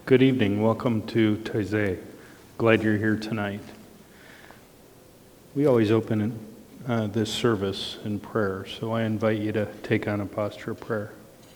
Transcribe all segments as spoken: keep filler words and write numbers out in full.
Good evening. Welcome to Taizé. Glad you're here tonight. We always open uh, this service in prayer, so I invite you to take on a posture of prayer.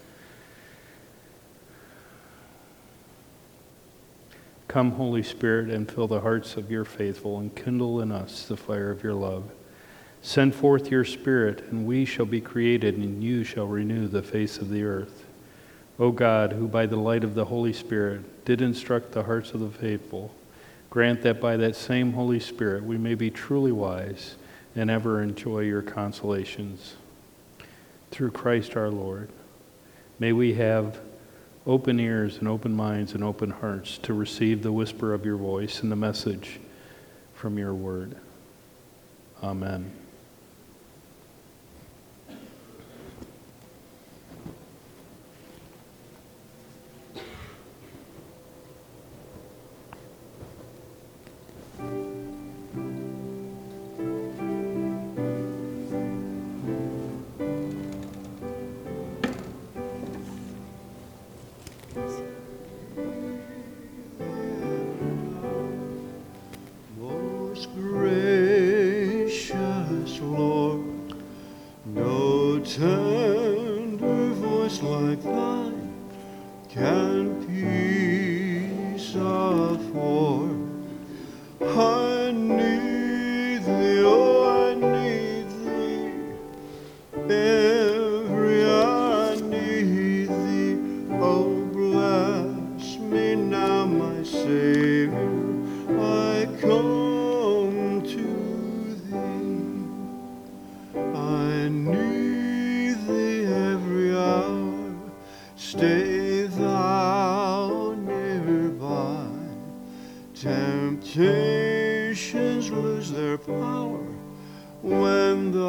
Come, Holy Spirit, and fill the hearts of your faithful, and kindle in us the fire of your love. Send forth your Spirit, and we shall be created, and you shall renew the face of the earth. O God, who by the light of the Holy Spirit did instruct the hearts of the faithful, grant that by that same Holy Spirit we may be truly wise and ever enjoy your consolations. Through Christ our Lord, may we have open ears and open minds and open hearts to receive the whisper of your voice and the message from your word. Amen. Temptations lose their power when thou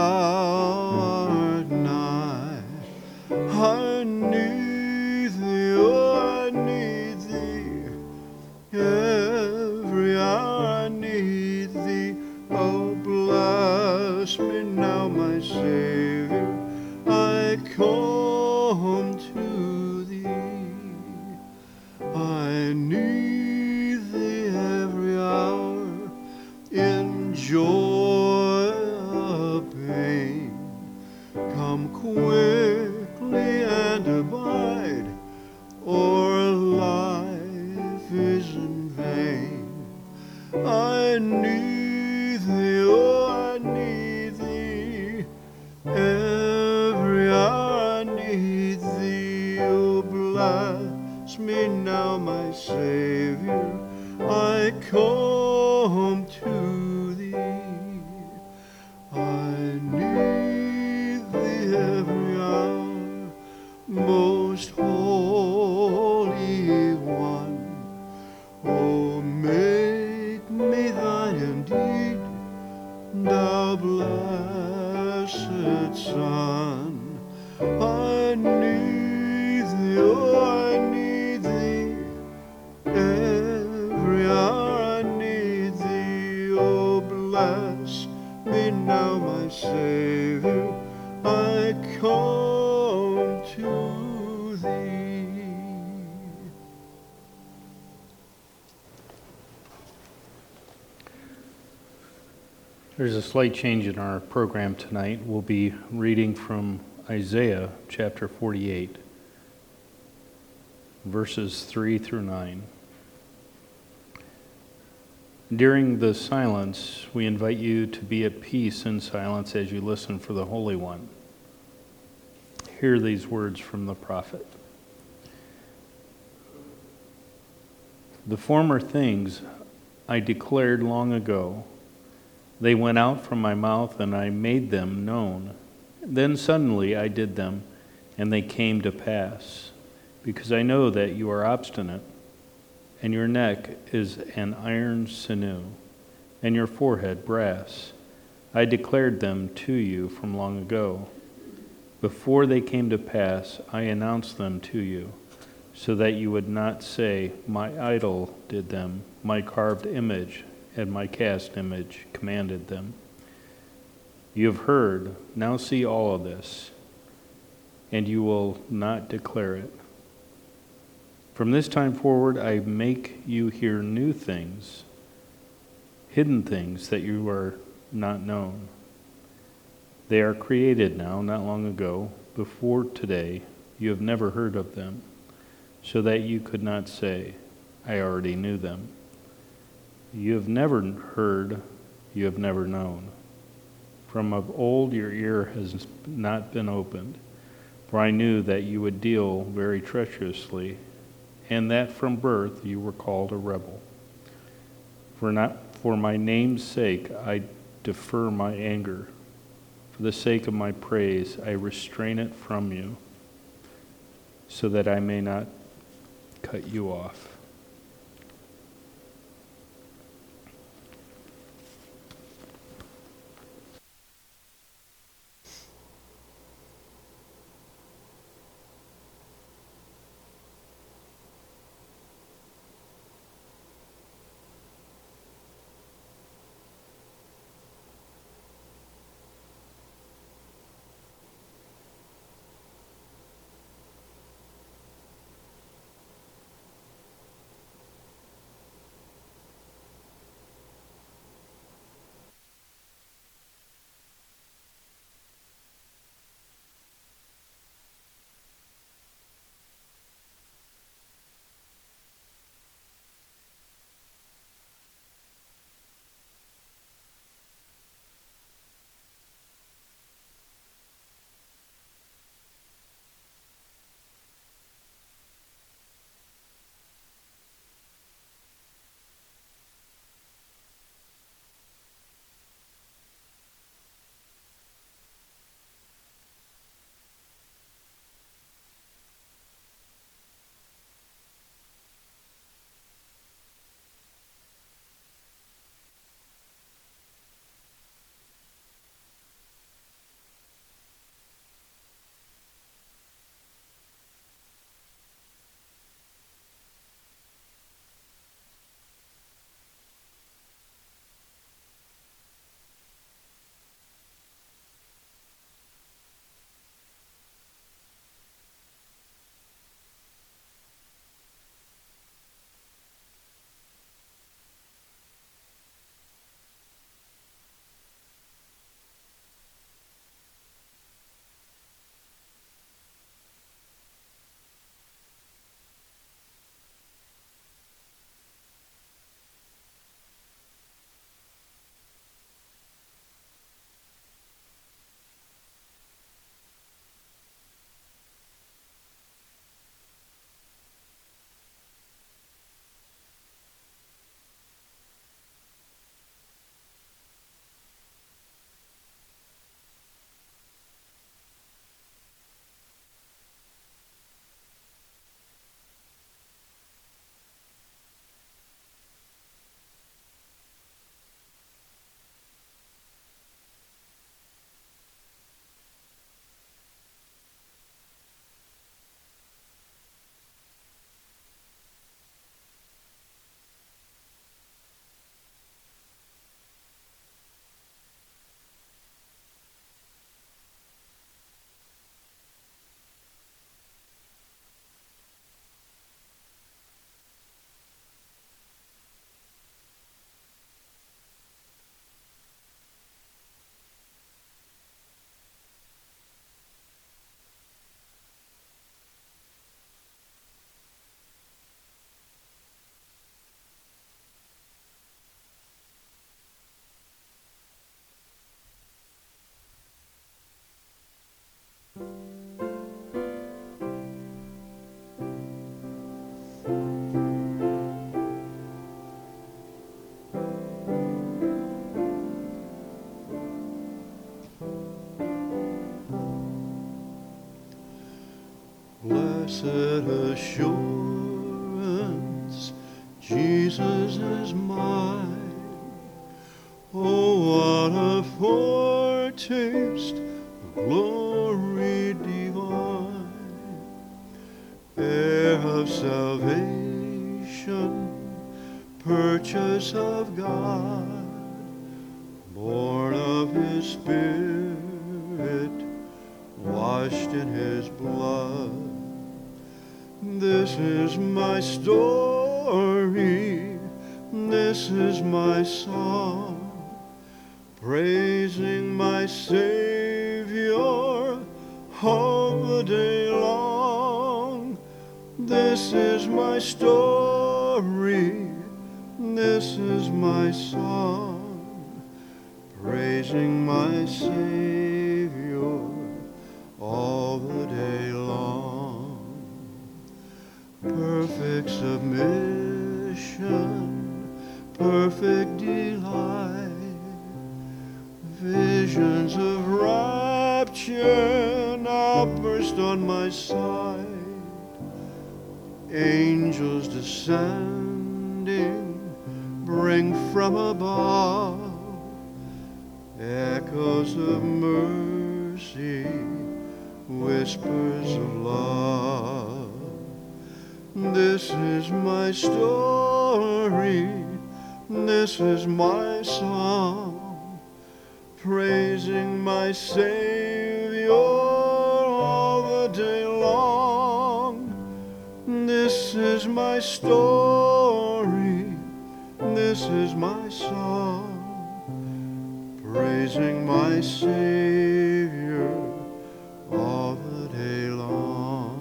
art nigh. I need thee, oh, I need thee. Every hour I need thee. Oh, bless me now, my Savior. I come to thee. I need in joy or pain, come quickly and abide, or life is in vain. I need thee, oh, I need thee. Every hour I need thee. Oh, bless me now, my Savior. I come to thee. I need thee every hour, most holy one. Oh, make me thine indeed, thou blessed Son. I need thee, oh, I need thee. Every hour I need thee. Oh, bless me now, my Savior. I come to thee. There's a slight change in our program tonight. We'll be reading from Isaiah chapter forty-eight, verses three through nine. During the silence, we invite you to be at peace in silence as you listen for the Holy One. Hear these words from the prophet. The former things I declared long ago. They went out from my mouth, and I made them known. Then suddenly I did them, and they came to pass, because I know that you are obstinate, and your neck is an iron sinew, and your forehead brass. I declared them to you from long ago. Before they came to pass, I announced them to you, so that you would not say, my idol did them, my carved image and my cast image commanded them. You have heard, now see all of this, and you will not declare it. From this time forward, I make you hear new things, hidden things that you are not known. They are created now, not long ago, before today. You have never heard of them, so that you could not say, I already knew them. You have never heard, you have never known. From of old your ear has not been opened, for I knew that you would deal very treacherously, and that from birth you were called a rebel. For not for my name's sake I defer my anger. For the sake of my praise I restrain it from you, so that I may not cut you off. Blessed assurance, Jesus is mine. Oh, what a foretaste of glory divine, heir of salvation, purchase of God, born of His Spirit, washed in His blood. This is my story, this is my song, praising my Savior all the day long. This is my story, this is my song, praising my Savior all the day long. Perfect submission, perfect delight, visions of rapture now burst on my sight. Angels descending bring from above echoes of mercy, whispers of love. This is my story, this is my song, praising my Savior all the day long. This is my story, this is my song, praising my Savior all the day long.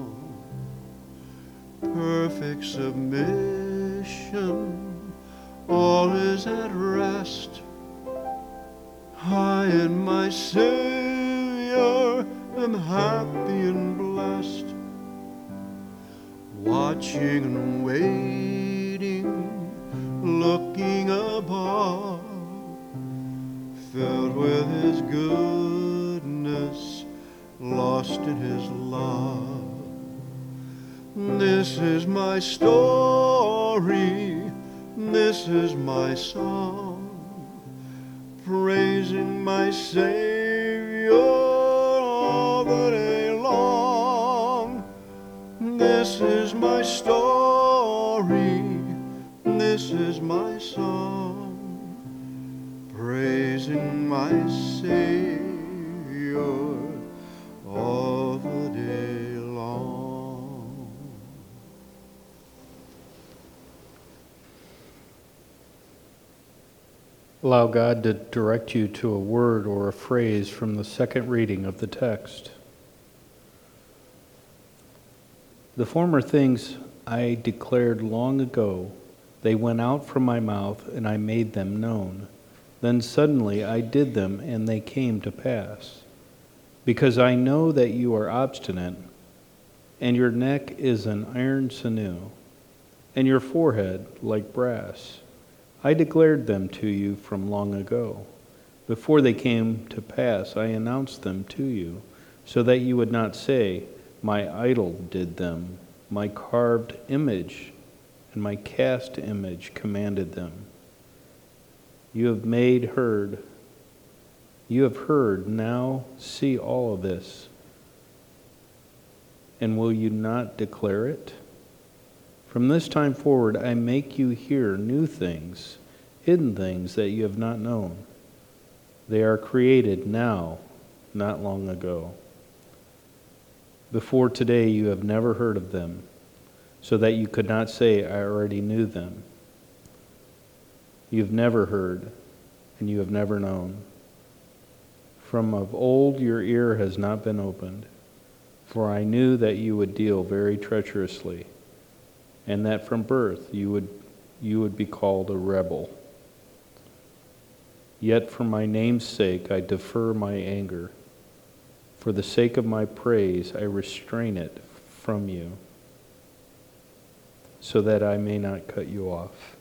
Perfect submission, all is at rest. I and my Savior am happy and blessed, watching and waiting, looking above, filled with His goodness, lost in His love. This is my story, this is my song, praising my Savior all the day long. This is my story, this is my song, praising my Savior all the day long. Allow God to direct you to a word or a phrase from the second reading of the text. The former things I declared long ago, they went out from my mouth, and I made them known. Then suddenly I did them, and they came to pass. Because I know that you are obstinate, and your neck is an iron sinew, and your forehead like brass. I declared them to you from long ago. Before they came to pass, I announced them to you, so that you would not say, my idol did them, my carved image and my cast image commanded them. You have made heard, you have heard, now see all of this. And will you not declare it? From this time forward, I make you hear new things, hidden things that you have not known. They are created now, not long ago. Before today, you have never heard of them, so that you could not say, I already knew them. You have never heard, and you have never known. From of old your ear has not been opened, for I knew that you would deal very treacherously, and that from birth you would you would be called a rebel. Yet for my name's sake I defer my anger. For the sake of my praise I restrain it from you, so that I may not cut you off.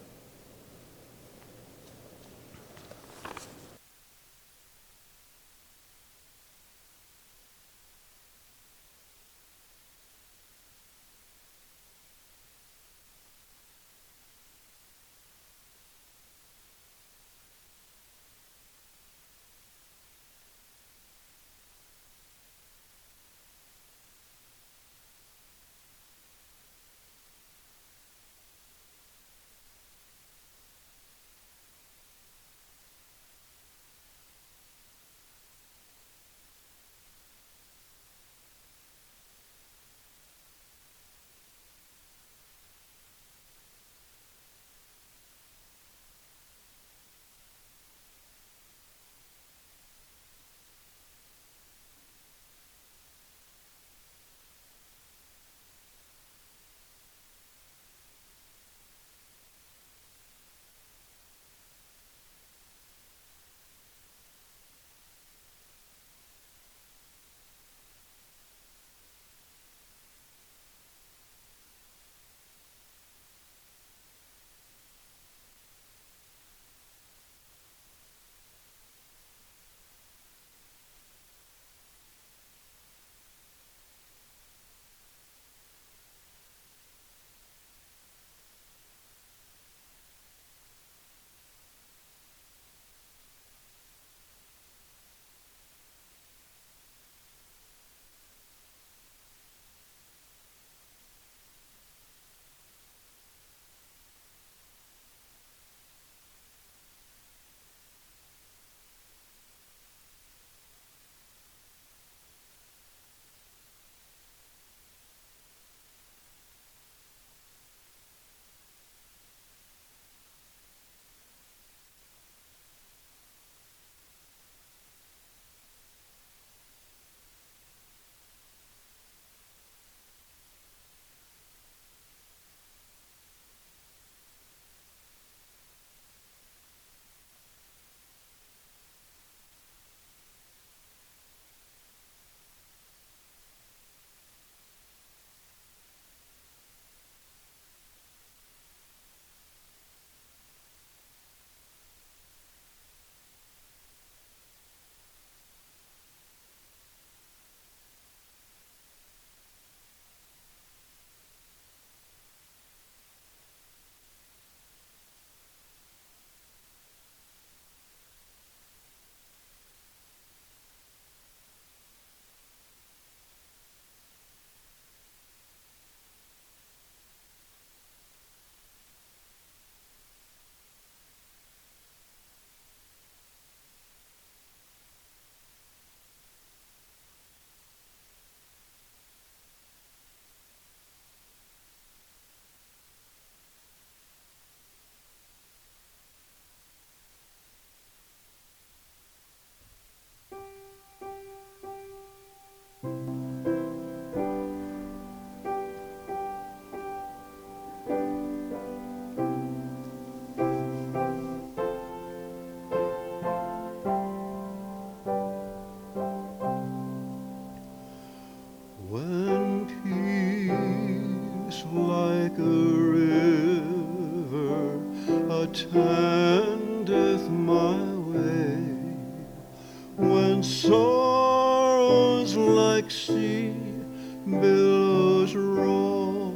like sea billows roll.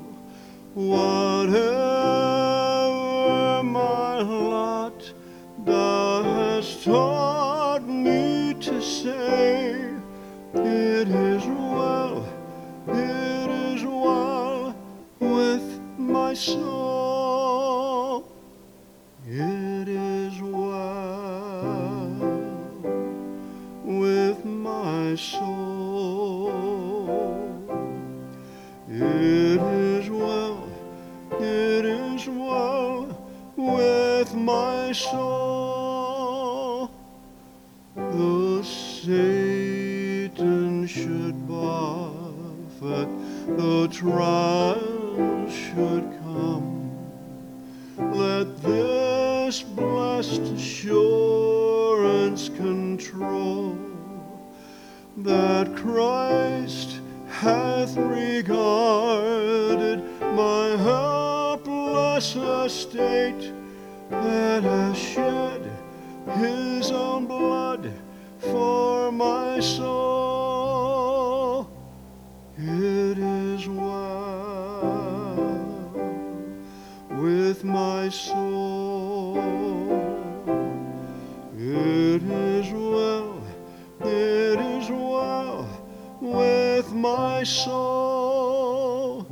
Whatever my lot, thou hast taught me to say, it is well, it is well with my soul. It is well with my soul. It is well, it is well with my soul. Though Satan should buffet, though trials should come, let this blessed assurance control, that Christ hath regarded my helpless estate, that hath shed his own blood for my soul. It is well with my soul. It is well, it is well with my soul.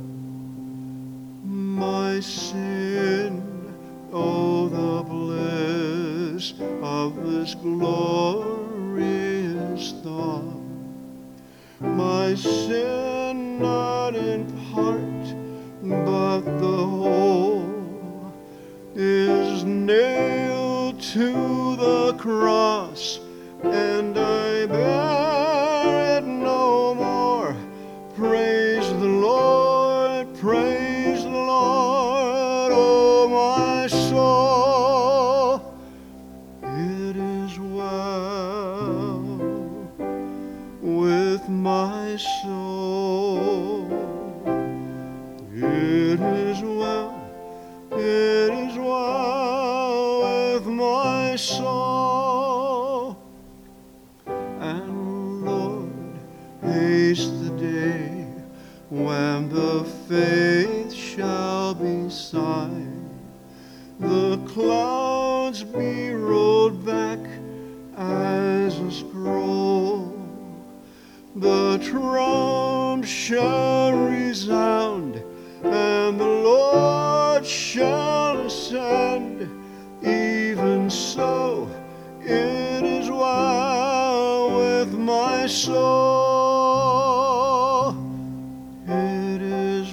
My sin, oh, the bliss of this glorious thought. My sin not in part, but the whole, is nailed to the cross, and I bear it no more. Praise the Lord, praise the Lord, oh my soul. It is well with my soul. It is well, it is well with my soul. And Lord, haste the day when the faith shall be signed, the clouds be rolled back as a scroll, the trump shall resound, and the Lord shall ascend. Even so, it is well with my soul. It is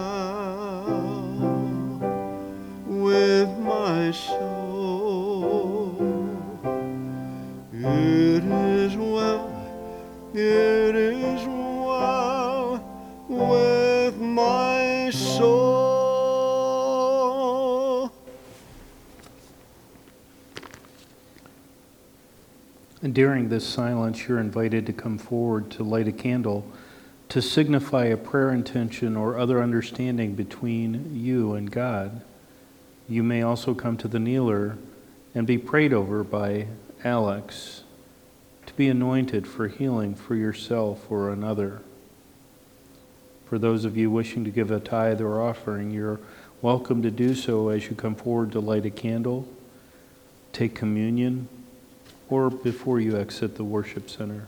well with my soul. It is well, it is well with my soul. And during this silence, you're invited to come forward to light a candle to signify a prayer intention or other understanding between you and God. You may also come to the kneeler and be prayed over by Alex to be anointed for healing for yourself or another. For those of you wishing to give a tithe or offering, you're welcome to do so as you come forward to light a candle, take communion, or before you exit the worship center.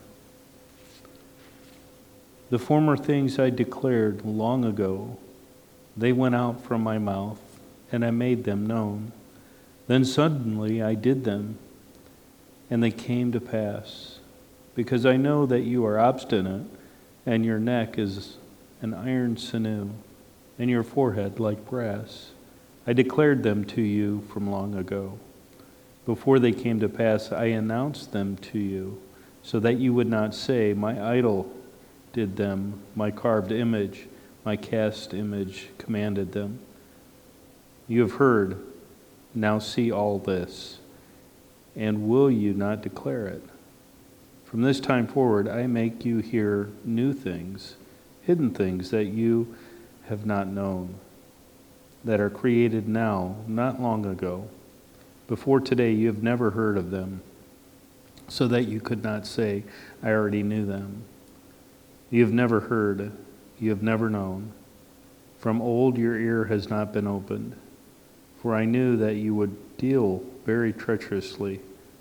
The former things I declared long ago, they went out from my mouth, and I made them known. Then suddenly I did them, and they came to pass, because I know that you are obstinate, and your neck is an iron sinew, and your forehead like brass. I declared them to you from long ago. Before they came to pass, I announced them to you, so that you would not say, my idol did them, my carved image, my cast image commanded them. You have heard, now see all this, and will you not declare it? From this time forward, I make you hear new things, hidden things that you have not known, that are created now, not long ago. Before today, you have never heard of them, so that you could not say, I already knew them. You have never heard, you have never known. From old your ear has not been opened, for I knew that you would deal very treacherously,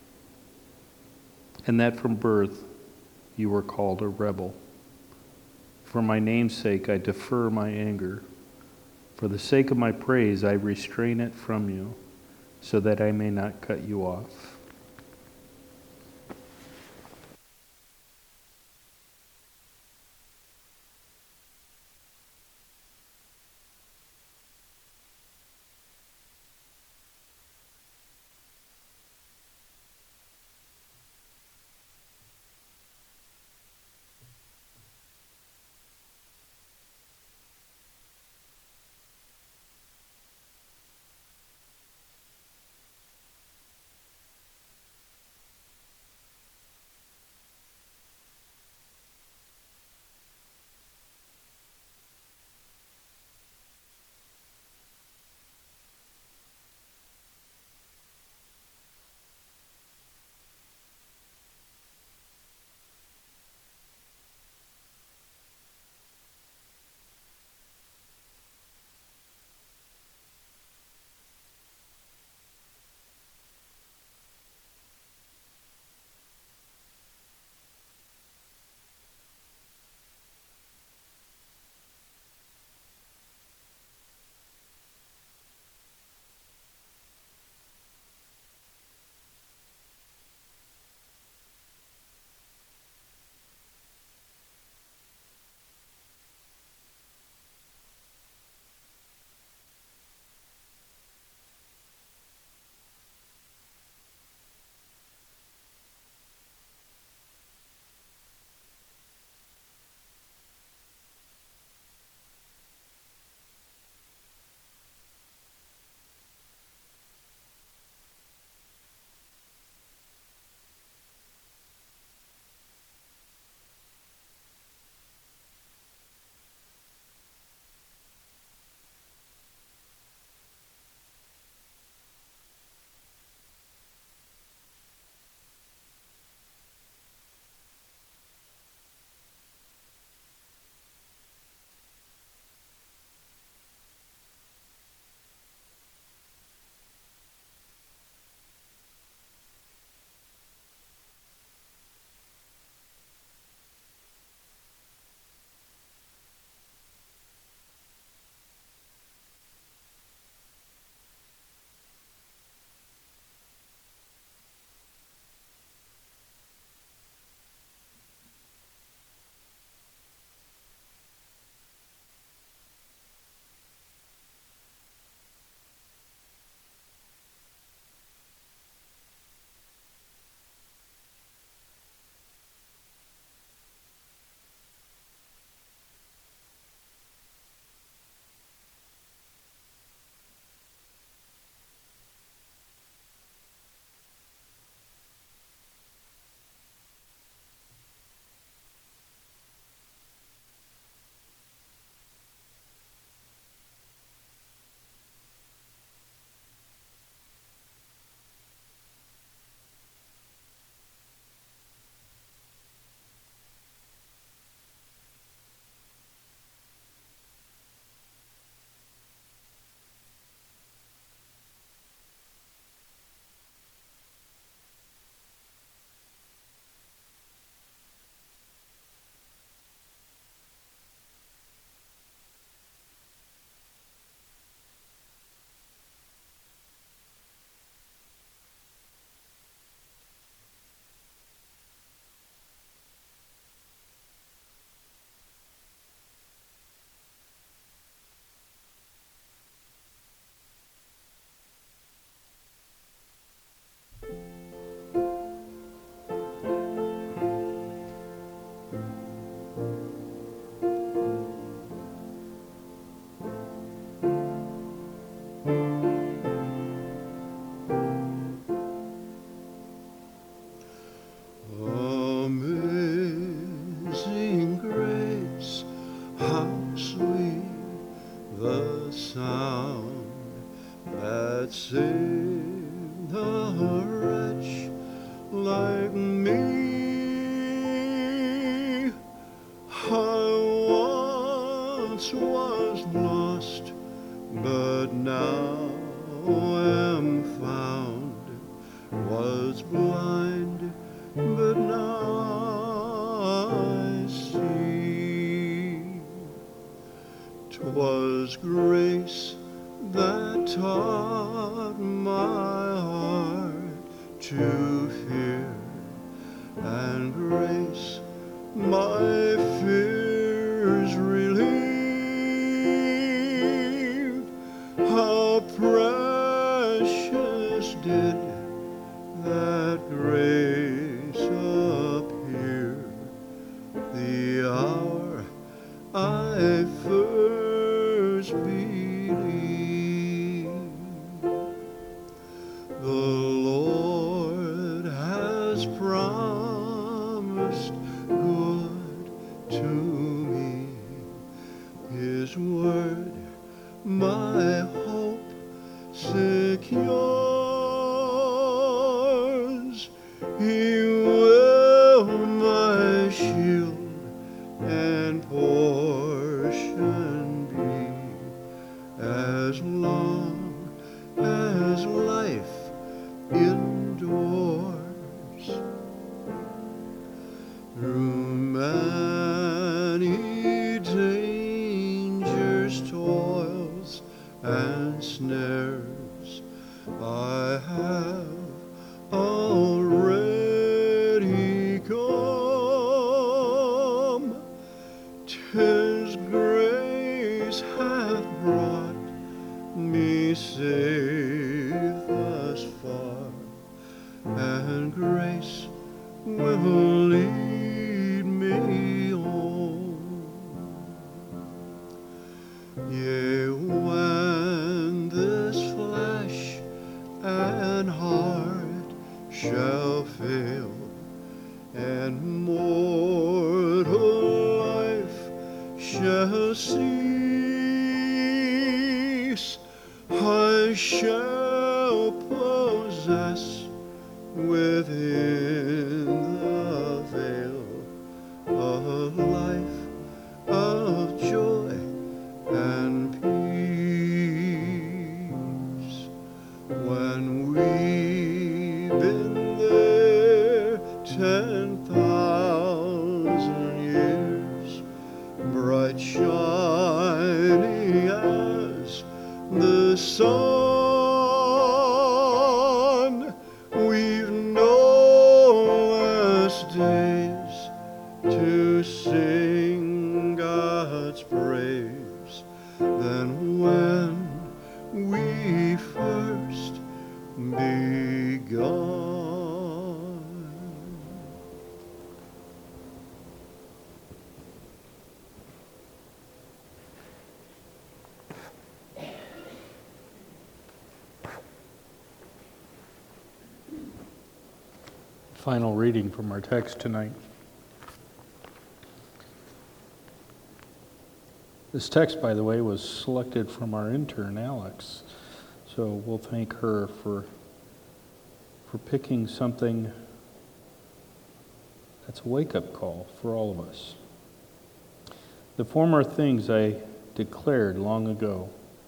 and that from birth you were called a rebel. For my name's sake I defer my anger. For the sake of my praise I restrain it from you, so that I may not cut you off. Amazing grace, how sweet the sound that saved a wretch like me. taught my heart to fear, and grace my fears relieved. How precious did that grace appear the hour I first believed. The Lord has promised good to me, His word my hope secures. He will my shield and portion be, as long as life endures. Through many dangers, toils, and snares, I have already come. 'Tis grace hath brought me safe thus far, and grace will lead me home. Yea, when this flesh and heart shall fail, and mortal life shall cease, I shall possess within the veil a life of joy and peace. When we've been there ten thousand years, bright shining as the sun, we've no less days to sing God's praise than when we first begun. Final reading from our text tonight. This text, by the way, was selected from our intern, Alex. So we'll thank her for, for picking something that's a wake-up call for all of us. The former things I declared long ago,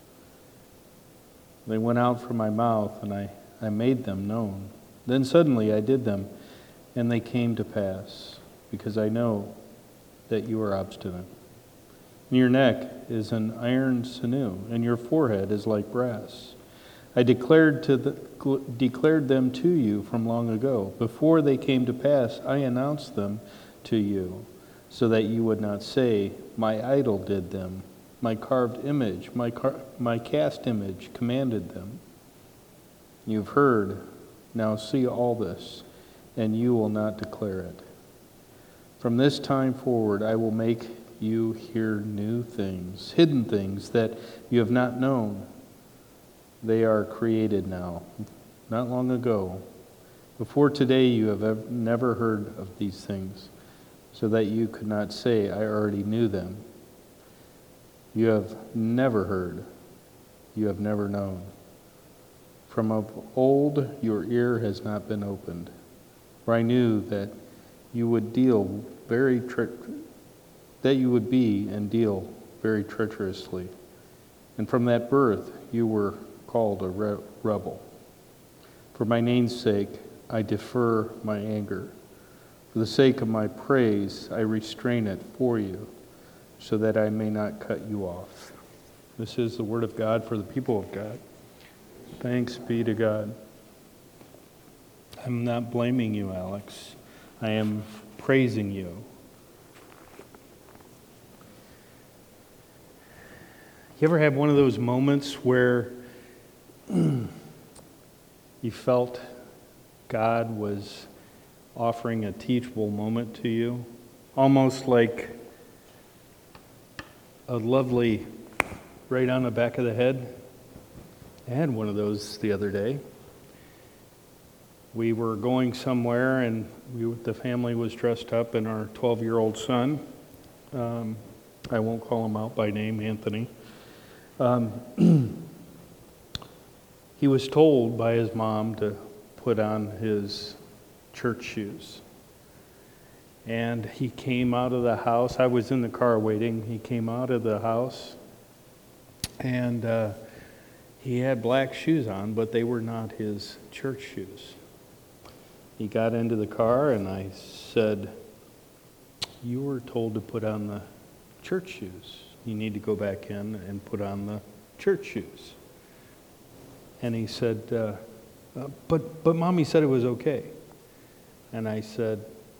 they went out from my mouth, and I, I made them known. Then suddenly I did them, and they came to pass, because I know that you are obstinate. And your neck is an iron sinew, and your forehead is like brass. I declared to the, declared them to you from long ago. Before they came to pass, I announced them to you, so that you would not say, my idol did them, my carved image, my, car, my cast image commanded them. You've heard, now see all this, and you will not declare it. From this time forward, I will make you hear new things, hidden things that you have not known. They are created now, not long ago. Before today, you have ever, never heard of these things, so that you could not say, I already knew them. You have never heard, you have never known. From of old, your ear has not been opened. For I knew that you would deal very tre- that you would be and deal very treacherously. And from that birth, you were called a re- rebel. For my name's sake, I defer my anger. For the sake of my praise, I restrain it for you, so that I may not cut you off. This is the word of God for the people of God. Thanks be to God. I'm not blaming you, Alex. I am praising you. You ever have one of those moments where you felt God was offering a teachable moment to you? Almost like a lovely right on the back of the head. I had one of those the other day. We were going somewhere, and we, the family was dressed up, and our twelve-year-old son, um, I won't call him out by name, Anthony, um, he was told by his mom to put on his church shoes. And he came out of the house. I was in the car waiting. He came out of the house, and uh, he had black shoes on, but they were not his church shoes. He got into the car, and I said, "You were told to put on the church shoes. You need to go back in and put on the church shoes." And he said, uh, uh, but, but Mommy said it was okay. And I said,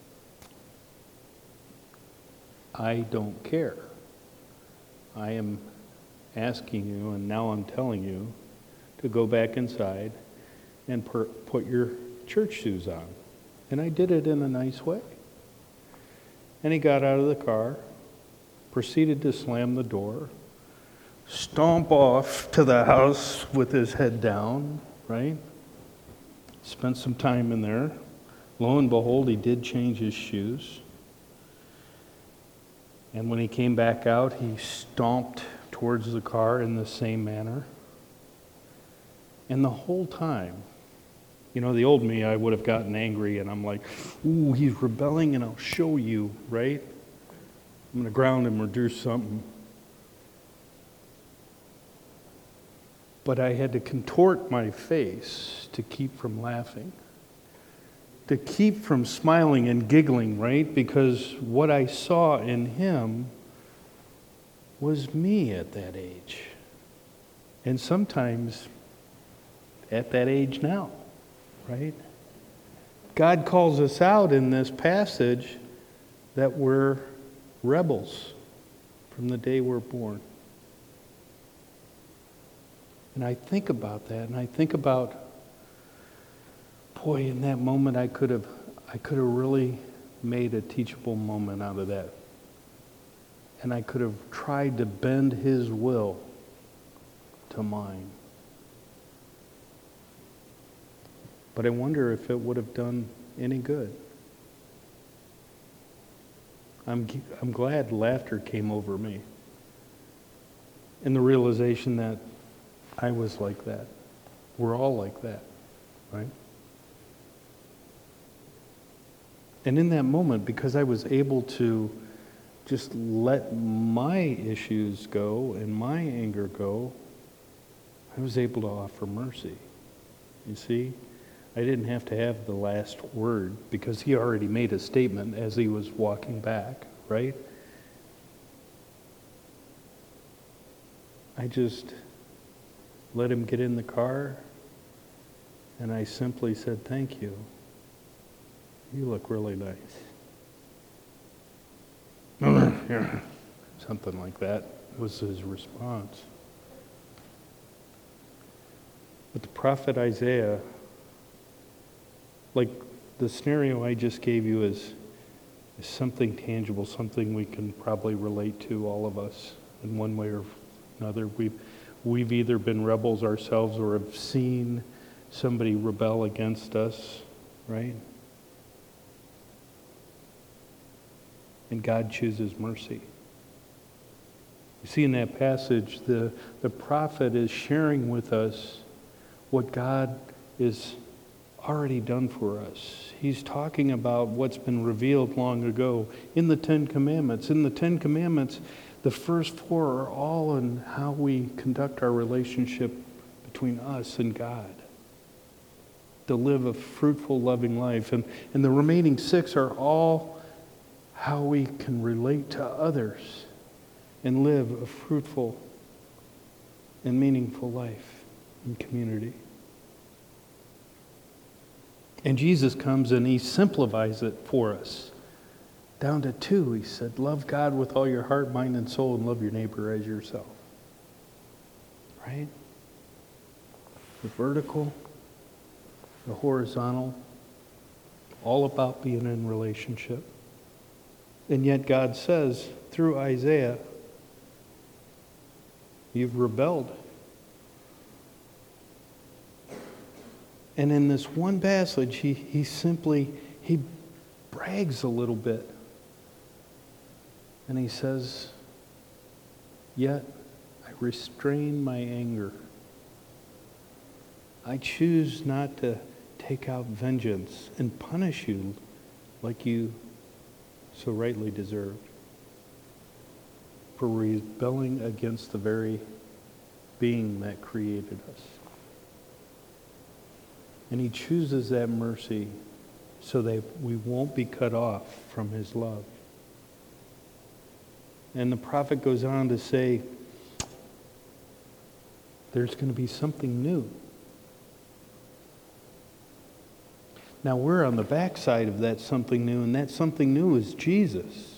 "I don't care. I am asking you, and now I'm telling you, to go back inside and per- put your church shoes on." And I did it in a nice way. And he got out of the car, proceeded to slam the door, stomp off to the house with his head down, right? Spent some time in there. Lo and behold, he did change his shoes. And when he came back out, he stomped towards the car in the same manner. And the whole time, you know, the old me, I would have gotten angry, and I'm like, "Ooh, he's rebelling, and I'll show you," right? I'm going to ground him or do something. But I had to contort my face to keep from laughing, to keep from smiling and giggling, right? Because what I saw in him was me at that age. And sometimes at that age now, right? God calls us out in this passage that we're rebels from the day we're born. And I think about that, and I think about, boy, in that moment I could have I could have really made a teachable moment out of that. And I could have tried to bend his will to mine. But I wonder if it would have done any good. I'm I'm glad laughter came over me. And the realization that I was like that. We're all like that, right? And in that moment, because I was able to just let my issues go and my anger go, I was able to offer mercy. You see? I didn't have to have the last word because he already made a statement as he was walking back, right? I just let him get in the car, and I simply said, "Thank you. You look really nice." Something like that was his response. But the prophet Isaiah, like the scenario I just gave you, is, is something tangible, something we can probably relate to, all of us, in one way or another. We've, we've either been rebels ourselves or have seen somebody rebel against us, right? And God chooses mercy. You see in that passage, the, the prophet is sharing with us what God is already done for us. He's talking about what's been revealed long ago in the Ten Commandments. In the Ten Commandments, the first four are all in how we conduct our relationship between us and God, to live a fruitful, loving life. And, and the remaining six are all how we can relate to others and live a fruitful and meaningful life in community. And Jesus comes and he simplifies it for us. Down to two, he said, love God with all your heart, mind, and soul, and love your neighbor as yourself. Right? The vertical, the horizontal, all about being in relationship. And yet God says, through Isaiah, you've rebelled. And in this one passage, he, he simply, he brags a little bit. And he says, yet I restrain my anger. I choose not to take out vengeance and punish you like you so rightly deserved for rebelling against the very being that created us. And he chooses that mercy so that we won't be cut off from his love. And the prophet goes on to say, there's going to be something new. Now we're on the backside of that something new, and that something new is Jesus.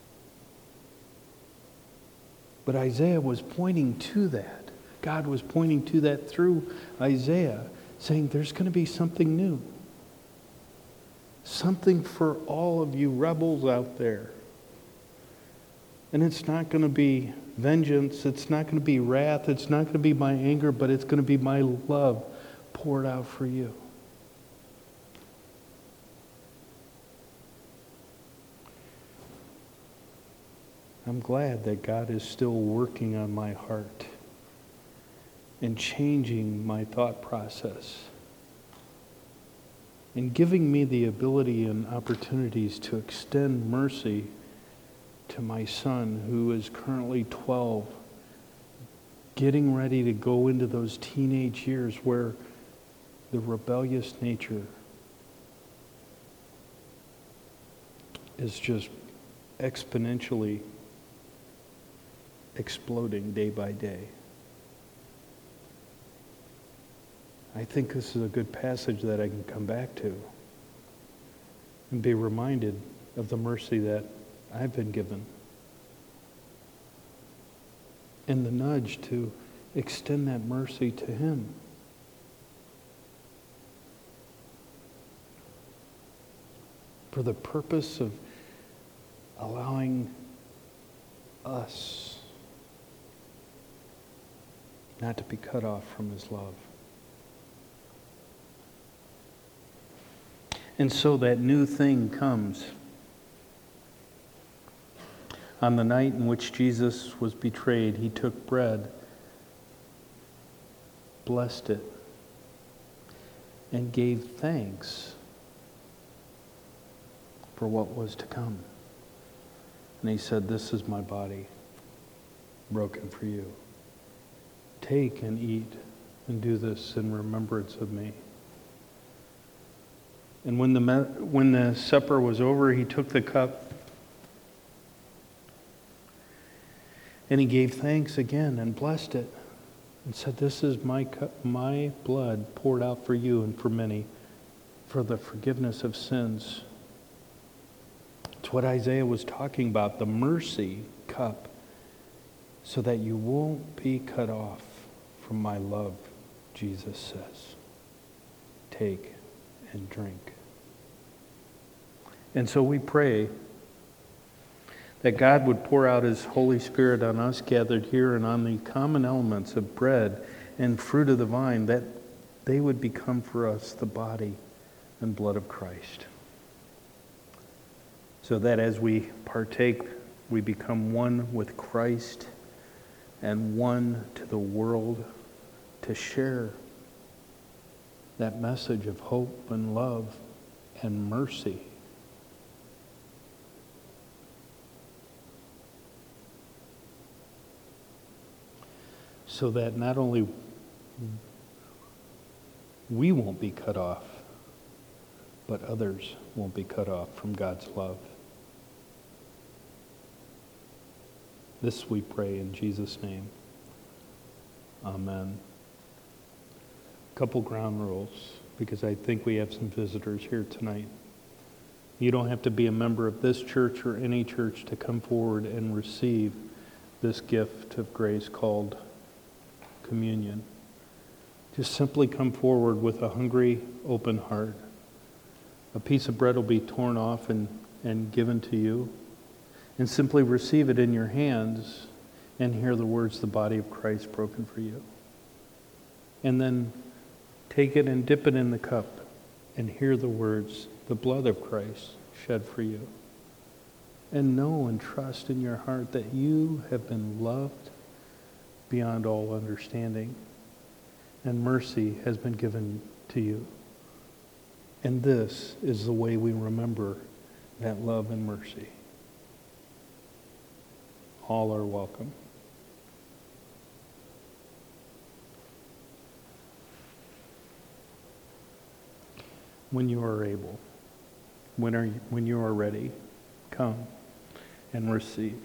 But Isaiah was pointing to that. God was pointing to that through Isaiah, saying there's going to be something new. Something for all of you rebels out there. And it's not going to be vengeance. It's not going to be wrath. It's not going to be my anger, but it's going to be my love poured out for you. I'm glad that God is still working on my heart and changing my thought process and giving me the ability and opportunities to extend mercy to my son, who is currently twelve, getting ready to go into those teenage years where the rebellious nature is just exponentially exploding day by day. I think this is a good passage that I can come back to and be reminded of the mercy that I've been given and the nudge to extend that mercy to him. For the purpose of allowing us not to be cut off from his love. And so that new thing comes. On the night in which Jesus was betrayed, he took bread, blessed it, and gave thanks for what was to come. And he said, "This is my body, broken for you. Take and eat, and do this in remembrance of me." And when the when the supper was over, he took the cup, and he gave thanks again and blessed it and said, "This is my cup, my blood poured out for you and for many for the forgiveness of sins." It's what Isaiah was talking about, the mercy cup, so that you won't be cut off from my love, Jesus says. Take and drink. And so we pray that God would pour out his Holy Spirit on us gathered here and on the common elements of bread and fruit of the vine, that they would become for us the body and blood of Christ. So that as we partake, we become one with Christ and one to the world to share that message of hope and love and mercy. So that not only we won't be cut off, but others won't be cut off from God's love. This we pray in Jesus' name. Amen. Couple ground rules. because I think we have some visitors here tonight. You don't have to be a member of this church or any church to come forward and receive this gift of grace called communion. Just simply come forward with a hungry, open heart. A piece of bread will be torn off and, and given to you. And simply receive it in your hands and hear the words, the body of Christ broken for you. And then take it and dip it in the cup and hear the words, the blood of Christ shed for you. And know and trust in your heart that you have been loved beyond all understanding. And mercy has been given to you. And this is the way we remember that love and mercy. All are welcome. When you are able, when, are you, when you are ready, come and receive.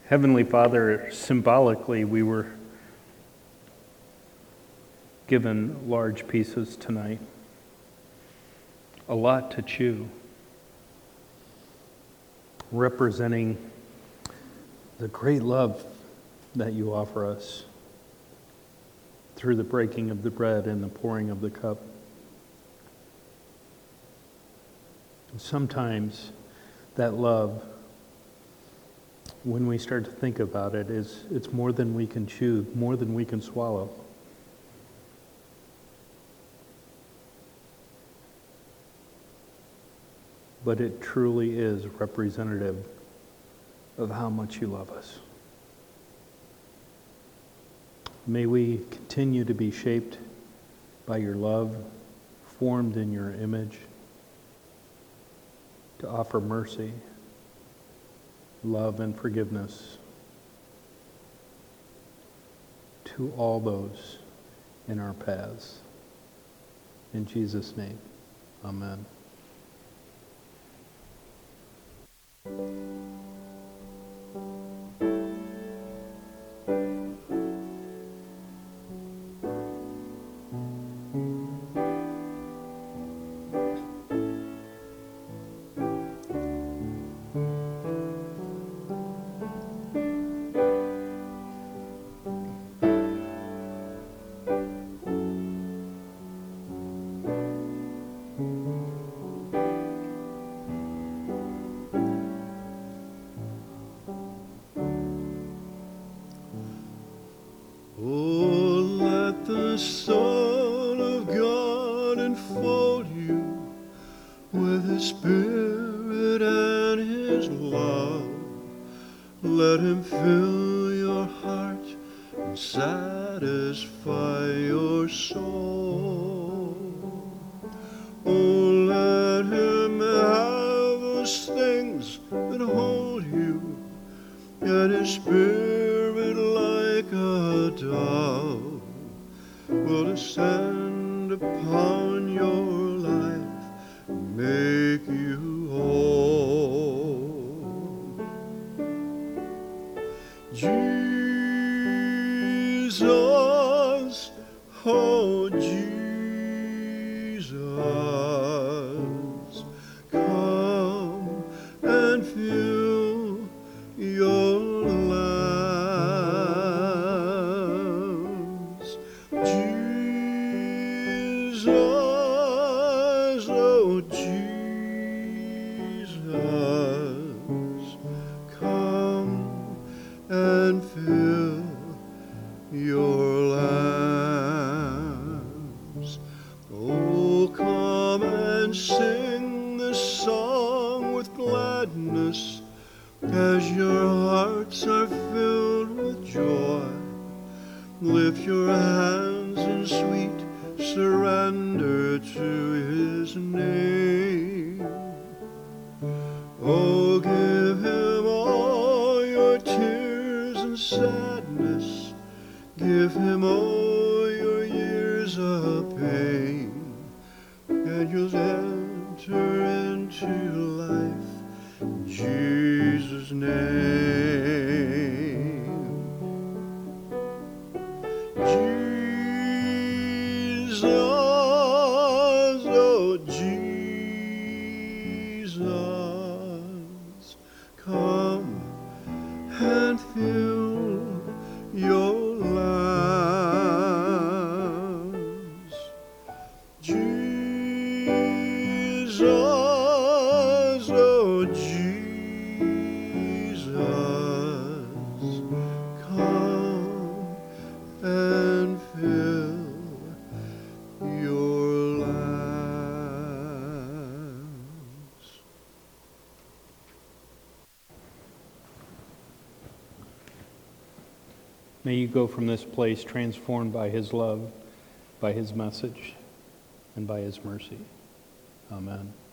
Heavenly Father, symbolically, we were given large pieces tonight, a lot to chew, representing the great love that you offer us through the breaking of the bread and the pouring of the cup. And sometimes that love, when we start to think about it, is it's more than we can chew, more than we can swallow. But it truly is representative of how much you love us. May we continue to be shaped by your love, formed in your image, to offer mercy, love, and forgiveness to all those in our paths. In Jesus' name, amen. The Son of God enfold you with His Spirit and His love. Let Him fill your heart and satisfy your soul. Oh, let Him have those things that hold you, and His Spirit like a dove will descend upon your life and make you whole. Jesus, oh Jesus, come and fill your lives. Jesus, oh Jesus, come and fill your lives. Oh, come and sing this song with gladness as your hearts are filled with joy. Lift your hands in sweet surrender to His name. Oh, give Him all your tears and sadness. Give Him all your years of pain, and you'll enter into life in Jesus' name. Jesus, oh Jesus, come and fill your lives. Jesus, oh Jesus, come and fill your lives. May you go from this place transformed by His love, by His message, and by His mercy. Amen.